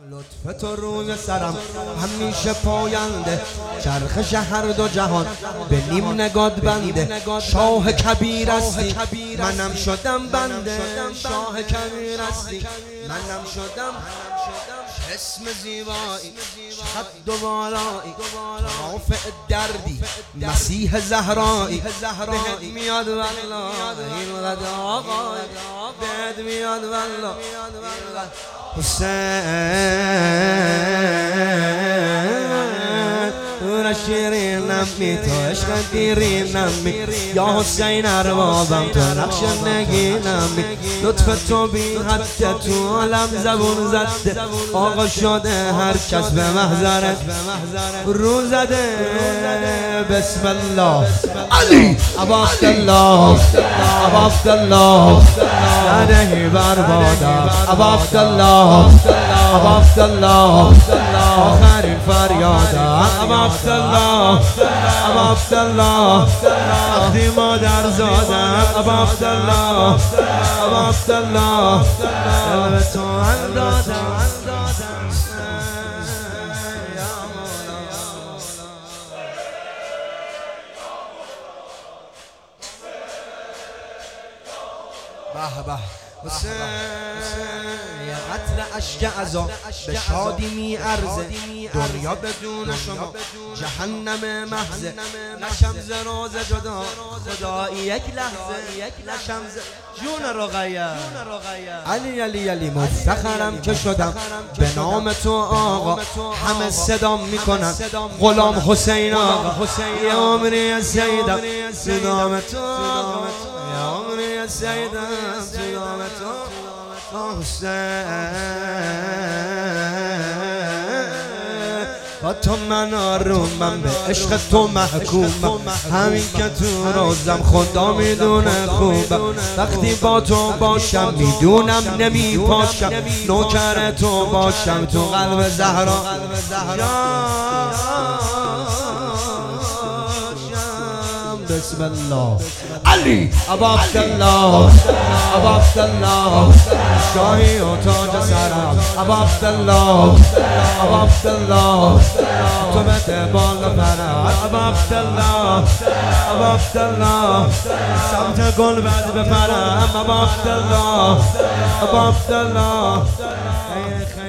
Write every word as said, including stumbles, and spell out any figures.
لطف تو روی سرم همیشه پاینده، چرخش هر دو جهان به نیم نگاد بنده. شاه کبیر هستی منم شدم بنده، شاه کبیر هستی منم شدم. اسم زیبایی حد و بالایی، رافع دردی مسیح زهرایی. بهت میاد والله این غد آقای، بهت میاد والله حسین. تو شیرینم می تو عشق دیرینم می، یا حسین اربابم تو نقش نگینم می. لطف تو بی حد تو عالم زبون زده، آقا شده هر کس به محضرت رو زده. بسم الله علی ابا عبدالله، ابا عبدالله ندهی بربادم. ابا عبدالله، ابا عبدالله آخرین فریادم. ابا عبدالله، ابا عبدالله وقتی مادر زادم. ابا عبدالله، ابا عبدالله قلب تو اندادم. به به حسین، یه قطر اشک عذاب به شادی می ارزه. دنیا بدون شما جهنم محضه. نشم ز روز جدا خدایی یک لحظه، نشم ز جون رقیه. علی علی علی مفتخرم که شدم به نام تو آقا، همه صدام میکنن غلام حسین آقا. یه عمری سیدم صدام تو آقا، یه عمری سیدم صدام تو حسین. با تو من آرومم، به عشق تو محکومم. همین که تو روزم خدا میدونه خوبم. وقتی با تو باشم میدونم نمی پاشم، نوکر تو باشم تو قلب زهرا. بسم الله علی ابا عبدالله، ابا عبدالله شاهی و تاج سرم. ابا عبدالله، ابا عبدالله تو بده بالا پرم. ابا عبدالله، ابا عبدالله سمت گل بد بپرم. ابا عبدالله، ابا عبدالله